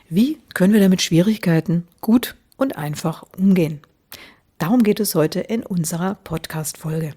Wie können wir denn mit Schwierigkeiten gut und einfach umgehen? Darum geht es heute in unserer Podcast-Folge.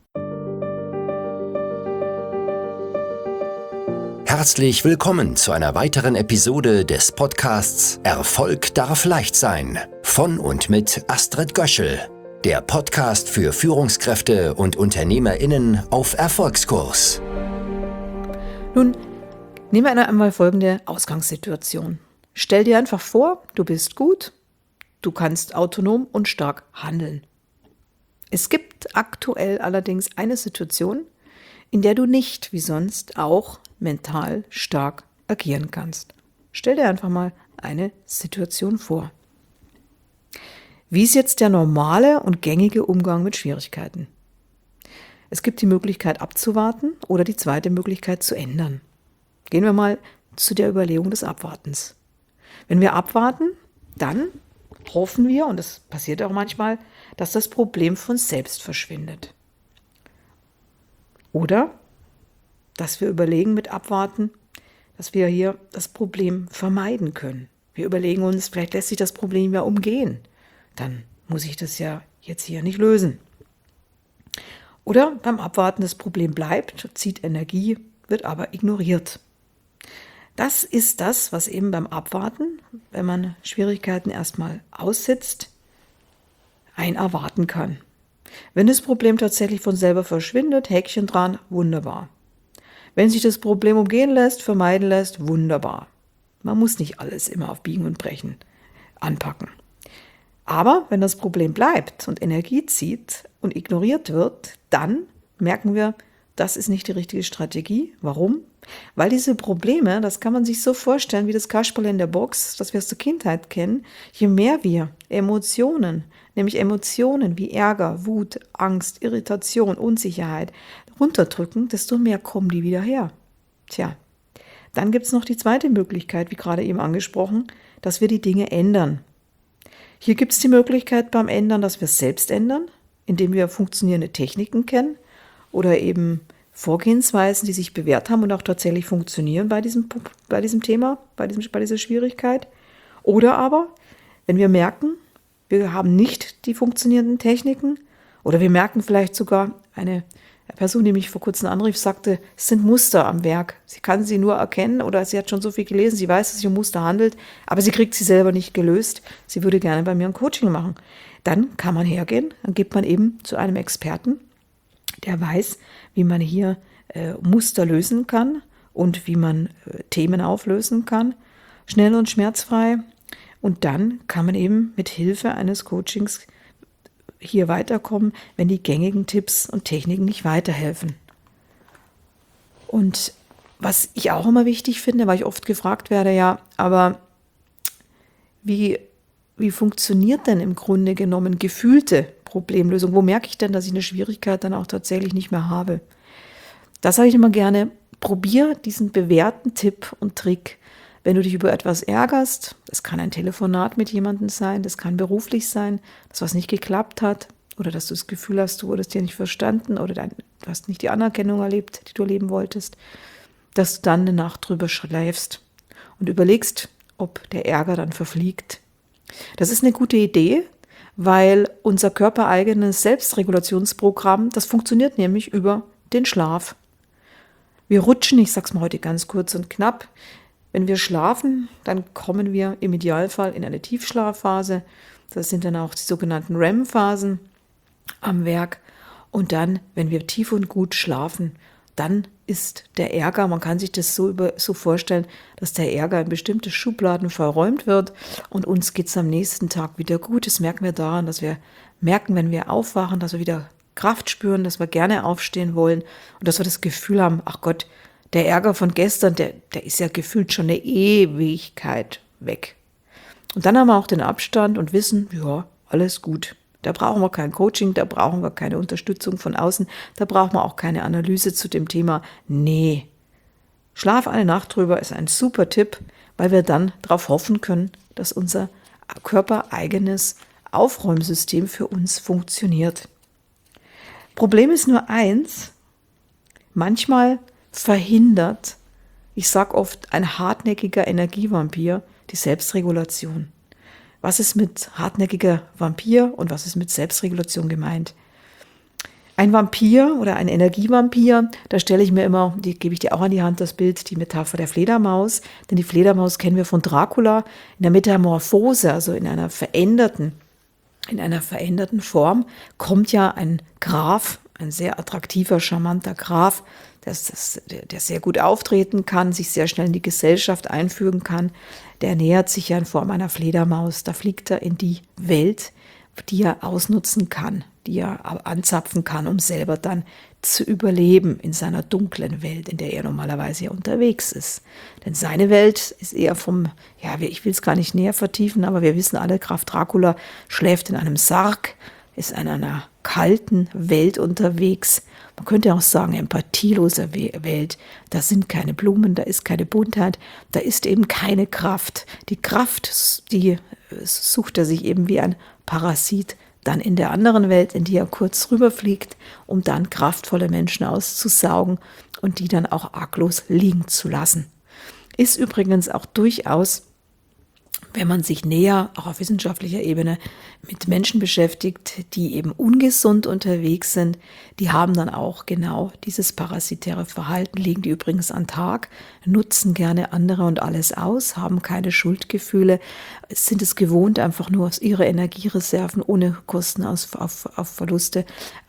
Herzlich willkommen zu einer weiteren Episode des Podcasts Erfolg darf leicht sein von und mit Astrid Göschel, der Podcast für Führungskräfte und UnternehmerInnen auf Erfolgskurs. Nun, nehmen wir einmal folgende Ausgangssituation. Stell dir einfach vor, du bist gut, du kannst autonom und stark handeln. Es gibt aktuell allerdings eine Situation, in der du nicht wie sonst auch mental stark agieren kannst. Stell dir einfach mal eine Situation vor. Wie ist jetzt der normale und gängige Umgang mit Schwierigkeiten? Es gibt die Möglichkeit abzuwarten oder die zweite Möglichkeit zu ändern. Gehen wir mal zu der Überlegung des Abwartens. Wenn wir abwarten, dann hoffen wir, und das passiert auch manchmal, dass das Problem von selbst verschwindet. Oder dass wir überlegen mit Abwarten, dass wir hier das Problem vermeiden können. Wir überlegen uns, vielleicht lässt sich das Problem ja umgehen. Dann muss ich das ja jetzt hier nicht lösen. Oder beim Abwarten das Problem bleibt, zieht Energie, wird aber ignoriert. Das ist das, was eben beim Abwarten, wenn man Schwierigkeiten erstmal aussitzt, ein erwarten kann. Wenn das Problem tatsächlich von selber verschwindet, Häkchen dran, wunderbar. Wenn sich das Problem umgehen lässt, vermeiden lässt, wunderbar. Man muss nicht alles immer auf Biegen und Brechen anpacken. Aber wenn das Problem bleibt und Energie zieht und ignoriert wird, dann merken wir, das ist nicht die richtige Strategie. Warum? Weil diese Probleme, das kann man sich so vorstellen wie das Kasperle in der Box, das wir aus der Kindheit kennen, je mehr wir Emotionen, nämlich Emotionen wie Ärger, Wut, Angst, Irritation, Unsicherheit runterdrücken, desto mehr kommen die wieder her. Tja, dann gibt es noch die zweite Möglichkeit, wie gerade eben angesprochen, dass wir die Dinge ändern. Hier gibt es die Möglichkeit beim Ändern, dass wir es selbst ändern, indem wir funktionierende Techniken kennen oder eben Vorgehensweisen, die sich bewährt haben und auch tatsächlich funktionieren bei diesem Thema, bei dieser Schwierigkeit. Oder aber, wenn wir merken, wir haben nicht die funktionierenden Techniken oder wir merken vielleicht sogar, eine Person, die mich vor kurzem anrief, sagte, es sind Muster am Werk. Sie kann sie nur erkennen oder sie hat schon so viel gelesen, sie weiß, dass es sich um Muster handelt, aber sie kriegt sie selber nicht gelöst. Sie würde gerne bei mir ein Coaching machen. Dann kann man hergehen, dann geht man eben zu einem Experten, der weiß, wie man hier Muster lösen kann und wie man Themen auflösen kann, schnell und schmerzfrei. Und dann kann man eben mit Hilfe eines Coachings hier weiterkommen, wenn die gängigen Tipps und Techniken nicht weiterhelfen. Und was ich auch immer wichtig finde, weil ich oft gefragt werde, ja, aber wie funktioniert denn im Grunde genommen gefühlte Problemlösung? Wo merke ich denn, dass ich eine Schwierigkeit dann auch tatsächlich nicht mehr habe? Das sage ich immer gerne, probier diesen bewährten Tipp und Trick. Wenn du dich über etwas ärgerst, das kann ein Telefonat mit jemandem sein, das kann beruflich sein, dass was nicht geklappt hat oder dass du das Gefühl hast, du wurdest dir nicht verstanden oder du hast nicht die Anerkennung erlebt, die du erleben wolltest, dass du dann eine Nacht drüber schläfst und überlegst, ob der Ärger dann verfliegt. Das ist eine gute Idee, weil unser körpereigenes Selbstregulationsprogramm, das funktioniert nämlich über den Schlaf. Wir rutschen, ich sage es mal heute ganz kurz und knapp, wenn wir schlafen, dann kommen wir im Idealfall in eine Tiefschlafphase. Das sind dann auch die sogenannten REM-Phasen am Werk. Und dann, wenn wir tief und gut schlafen, dann ist der Ärger, man kann sich das so vorstellen, dass der Ärger in bestimmte Schubladen verräumt wird und uns geht es am nächsten Tag wieder gut. Das merken wir daran, dass wir merken, wenn wir aufwachen, dass wir wieder Kraft spüren, dass wir gerne aufstehen wollen und dass wir das Gefühl haben, ach Gott, der Ärger von gestern, der ist ja gefühlt schon eine Ewigkeit weg. Und dann haben wir auch den Abstand und wissen, ja, alles gut. Da brauchen wir kein Coaching, da brauchen wir keine Unterstützung von außen, da brauchen wir auch keine Analyse zu dem Thema. Nee, Schlaf eine Nacht drüber ist ein super Tipp, weil wir dann darauf hoffen können, dass unser körpereigenes Aufräumsystem für uns funktioniert. Problem ist nur eins, manchmal verhindert, ich sage oft, ein hartnäckiger Energievampir die Selbstregulation. Was ist mit hartnäckiger Vampir und was ist mit Selbstregulation gemeint? Ein Vampir oder ein Energievampir, da stelle ich mir immer, die gebe ich dir auch an die Hand, das Bild, die Metapher der Fledermaus. Denn die Fledermaus kennen wir von Dracula in der Metamorphose, also in einer veränderten Form, kommt ja ein Graf, ein sehr attraktiver, charmanter Graf, der sehr gut auftreten kann, sich sehr schnell in die Gesellschaft einfügen kann. Der nähert sich ja in Form einer Fledermaus. Da fliegt er in die Welt, die er ausnutzen kann, die er anzapfen kann, um selber dann zu überleben in seiner dunklen Welt, in der er normalerweise unterwegs ist. Denn seine Welt ist eher ich will es gar nicht näher vertiefen, aber wir wissen alle, Graf Dracula schläft in einem Sarg, ist in einer kalten Welt unterwegs. Man könnte auch sagen, empathieloser Welt. Da sind keine Blumen, da ist keine Buntheit, da ist eben keine Kraft. Die Kraft, die sucht er sich eben wie ein Parasit dann in der anderen Welt, in die er kurz rüberfliegt, um dann kraftvolle Menschen auszusaugen und die dann auch arglos liegen zu lassen. Ist übrigens auch durchaus, wenn man sich näher, auch auf wissenschaftlicher Ebene, mit Menschen beschäftigt, die eben ungesund unterwegs sind, die haben dann auch genau dieses parasitäre Verhalten, legen die übrigens an den Tag, nutzen gerne andere und alles aus, haben keine Schuldgefühle, sind es gewohnt, einfach nur aus ihre Energiereserven ohne Kosten auf Verluste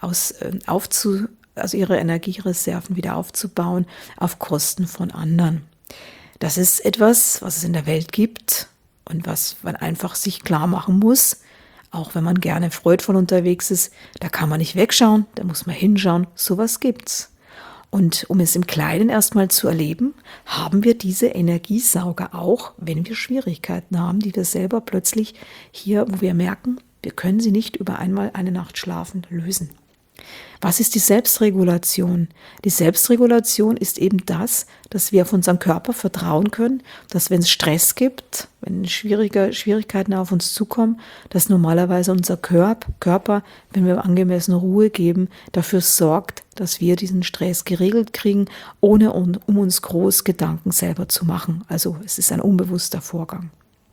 ihre Energiereserven wieder aufzubauen, auf Kosten von anderen. Das ist etwas, was es in der Welt gibt, und was man einfach sich klar machen muss, auch wenn man gerne freudvoll unterwegs ist, da kann man nicht wegschauen, da muss man hinschauen, sowas gibt's. Und um es im Kleinen erstmal zu erleben, haben wir diese Energiesauger auch, wenn wir Schwierigkeiten haben, die wir selber plötzlich hier, wo wir merken, wir können sie nicht über einmal eine Nacht schlafen, lösen. Was ist die Selbstregulation? Die Selbstregulation ist eben das, dass wir auf unseren Körper vertrauen können, dass wenn es Stress gibt, wenn Schwierigkeiten auf uns zukommen, dass normalerweise unser Körper, wenn wir angemessene Ruhe geben, dafür sorgt, dass wir diesen Stress geregelt kriegen, ohne um uns groß Gedanken selber zu machen. Also es ist ein unbewusster Vorgang.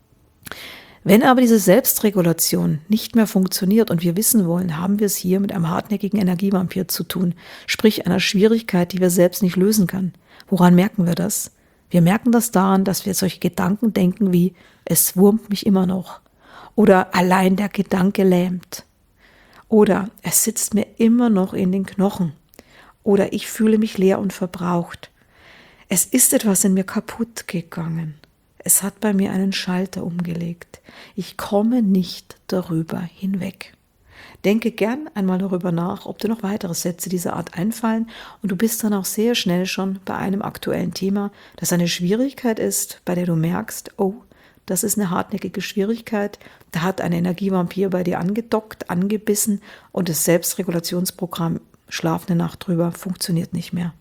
Wenn aber diese Selbstregulation nicht mehr funktioniert und wir wissen wollen, haben wir es hier mit einem hartnäckigen Energievampir zu tun, sprich einer Schwierigkeit, die wir selbst nicht lösen können. Woran merken wir das? Wir merken das daran, dass wir solche Gedanken denken wie, es wurmt mich immer noch oder allein der Gedanke lähmt oder es sitzt mir immer noch in den Knochen oder ich fühle mich leer und verbraucht. Es ist etwas in mir kaputt gegangen. Es hat bei mir einen Schalter umgelegt. Ich komme nicht darüber hinweg. Denke gern einmal darüber nach, ob dir noch weitere Sätze dieser Art einfallen und du bist dann auch sehr schnell schon bei einem aktuellen Thema, das eine Schwierigkeit ist, bei der du merkst, oh, das ist eine hartnäckige Schwierigkeit, da hat ein Energievampir bei dir angedockt, angebissen und das Selbstregulationsprogramm Schlaf eine Nacht drüber funktioniert nicht mehr.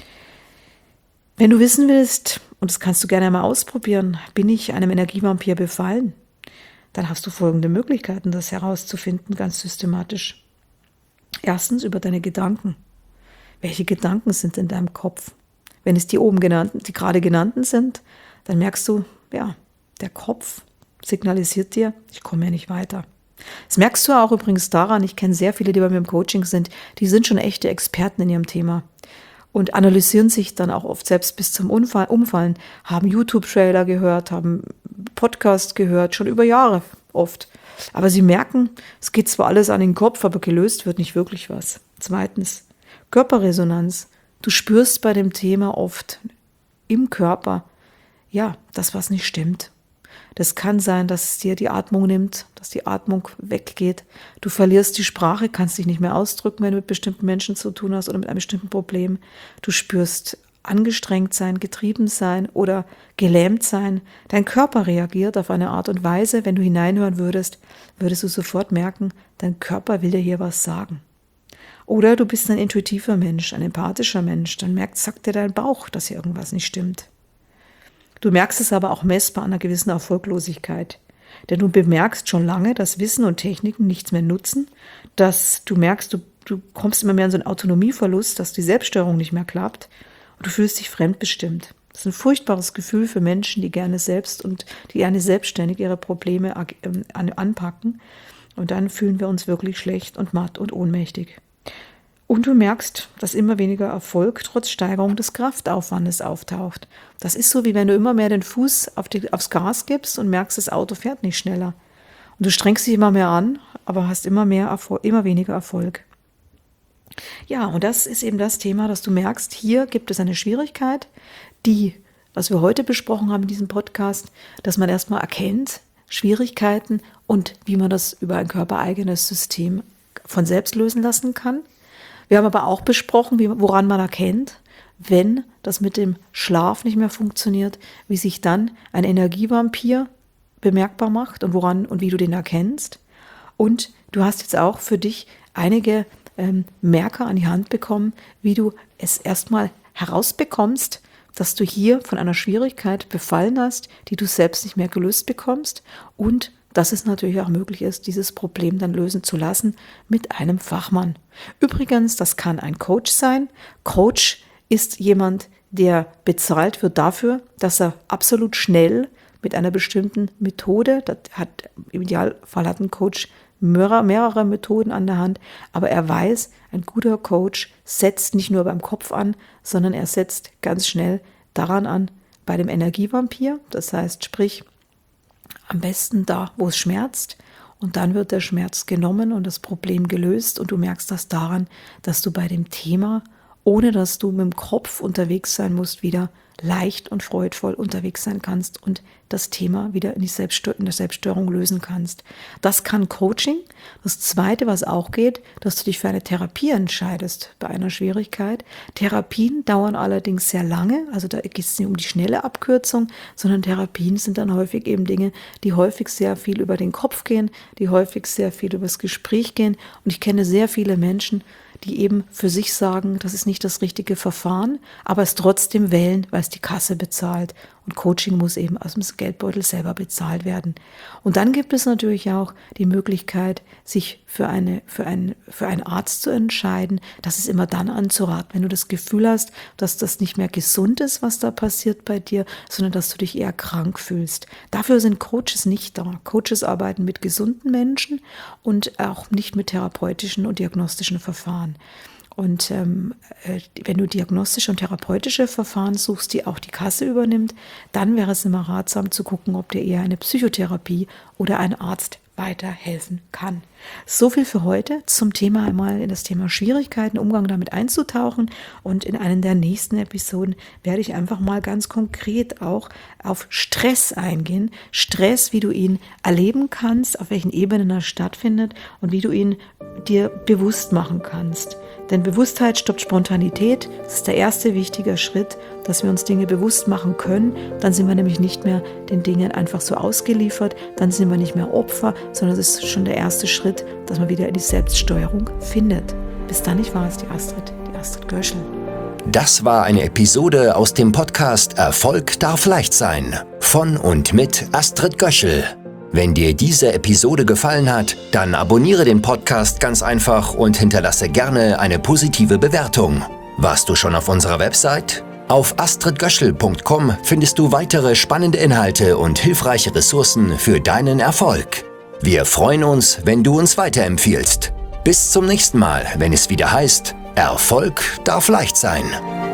Wenn du wissen willst, und das kannst du gerne mal ausprobieren, bin ich einem Energievampir befallen, dann hast du folgende Möglichkeiten, das herauszufinden, ganz systematisch. Erstens über deine Gedanken. Welche Gedanken sind in deinem Kopf? Wenn es die gerade genannten sind, dann merkst du, ja, der Kopf signalisiert dir, ich komme hier nicht weiter. Das merkst du auch übrigens daran, ich kenne sehr viele, die bei mir im Coaching sind, die sind schon echte Experten in ihrem Thema. Und analysieren sich dann auch oft selbst bis zum Umfallen, haben YouTube-Trailer gehört, haben Podcast gehört, schon über Jahre oft. Aber sie merken, es geht zwar alles an den Kopf, aber gelöst wird nicht wirklich was. Zweitens, Körperresonanz. Du spürst bei dem Thema oft im Körper, ja, das, was nicht stimmt. Das kann sein, dass es dir die Atmung nimmt, dass die Atmung weggeht. Du verlierst die Sprache, kannst dich nicht mehr ausdrücken, wenn du mit bestimmten Menschen zu tun hast oder mit einem bestimmten Problem. Du spürst angestrengt sein, getrieben sein oder gelähmt sein. Dein Körper reagiert auf eine Art und Weise, wenn du hineinhören würdest du sofort merken, dein Körper will dir hier was sagen. Oder du bist ein intuitiver Mensch, ein empathischer Mensch, dann sagt dir dein Bauch, dass hier irgendwas nicht stimmt. Du merkst es aber auch messbar an einer gewissen Erfolglosigkeit. Denn du bemerkst schon lange, dass Wissen und Techniken nichts mehr nutzen, dass du merkst, du kommst immer mehr in so einen Autonomieverlust, dass die Selbststeuerung nicht mehr klappt und du fühlst dich fremdbestimmt. Das ist ein furchtbares Gefühl für Menschen, die gerne selbstständig ihre Probleme anpacken. Und dann fühlen wir uns wirklich schlecht und matt und ohnmächtig. Und du merkst, dass immer weniger Erfolg trotz Steigerung des Kraftaufwandes auftaucht. Das ist so, wie wenn du immer mehr den Fuß aufs Gas gibst und merkst, das Auto fährt nicht schneller. Und du strengst dich immer mehr an, aber hast immer weniger Erfolg. Ja, und das ist eben das Thema, dass du merkst, hier gibt es eine Schwierigkeit, was wir heute besprochen haben in diesem Podcast, dass man erstmal erkennt, Schwierigkeiten und wie man das über ein körpereigenes System von selbst lösen lassen kann. Wir haben aber auch besprochen, woran man erkennt, wenn das mit dem Schlaf nicht mehr funktioniert, wie sich dann ein Energievampir bemerkbar macht und wie du den erkennst. Und du hast jetzt auch für dich einige Merker an die Hand bekommen, wie du es erstmal herausbekommst, dass du hier von einer Schwierigkeit befallen hast, die du selbst nicht mehr gelöst bekommst und dass es natürlich auch möglich ist, dieses Problem dann lösen zu lassen mit einem Fachmann. Übrigens, das kann ein Coach sein. Coach ist jemand, der bezahlt wird dafür, dass er absolut schnell mit einer bestimmten Methode, im Idealfall hat ein Coach mehrere Methoden an der Hand, aber er weiß, ein guter Coach setzt nicht nur beim Kopf an, sondern er setzt ganz schnell daran an, bei dem Energievampir, das heißt, sprich, am besten da, wo es schmerzt, und dann wird der Schmerz genommen und das Problem gelöst und du merkst das daran, dass du bei dem Thema, ohne dass du mit dem Kopf unterwegs sein musst, wieder leicht und freudvoll unterwegs sein kannst und das Thema wieder in der Selbststeuerung lösen kannst. Das kann Coaching. Das Zweite, was auch geht, dass du dich für eine Therapie entscheidest bei einer Schwierigkeit. Therapien dauern allerdings sehr lange, also da geht es nicht um die schnelle Abkürzung, sondern Therapien sind dann häufig eben Dinge, die häufig sehr viel über den Kopf gehen, die häufig sehr viel über das Gespräch gehen. Und ich kenne sehr viele Menschen, die eben für sich sagen, das ist nicht das richtige Verfahren, aber es trotzdem wählen, weil es die Kasse bezahlt. Und Coaching muss eben aus dem Geldbeutel selber bezahlt werden. Und dann gibt es natürlich auch die Möglichkeit, sich für einen Arzt zu entscheiden. Das ist immer dann anzuraten, wenn du das Gefühl hast, dass das nicht mehr gesund ist, was da passiert bei dir, sondern dass du dich eher krank fühlst. Dafür sind Coaches nicht da. Coaches arbeiten mit gesunden Menschen und auch nicht mit therapeutischen und diagnostischen Verfahren. Und wenn du diagnostische und therapeutische Verfahren suchst, die auch die Kasse übernimmt, dann wäre es immer ratsam zu gucken, ob dir eher eine Psychotherapie oder ein Arzt weiterhelfen kann. So viel für heute zum Thema, einmal in das Thema Schwierigkeiten, Umgang damit einzutauchen, und in einer der nächsten Episoden werde ich einfach mal ganz konkret auch auf Stress eingehen. Stress, wie du ihn erleben kannst, auf welchen Ebenen er stattfindet und wie du ihn dir bewusst machen kannst. Denn Bewusstheit stoppt Spontanität. Das ist der erste wichtige Schritt, dass wir uns Dinge bewusst machen können. Dann sind wir nämlich nicht mehr den Dingen einfach so ausgeliefert. Dann sind wir nicht mehr Opfer, sondern es ist schon der erste Schritt, dass man wieder in die Selbststeuerung findet. Bis dann, ich war es, die Astrid Göschel. Das war eine Episode aus dem Podcast Erfolg darf leicht sein von und mit Astrid Göschel. Wenn dir diese Episode gefallen hat, dann abonniere den Podcast ganz einfach und hinterlasse gerne eine positive Bewertung. Warst du schon auf unserer Website? Auf astridgöschel.com findest du weitere spannende Inhalte und hilfreiche Ressourcen für deinen Erfolg. Wir freuen uns, wenn du uns weiterempfiehlst. Bis zum nächsten Mal, wenn es wieder heißt, Erfolg darf leicht sein.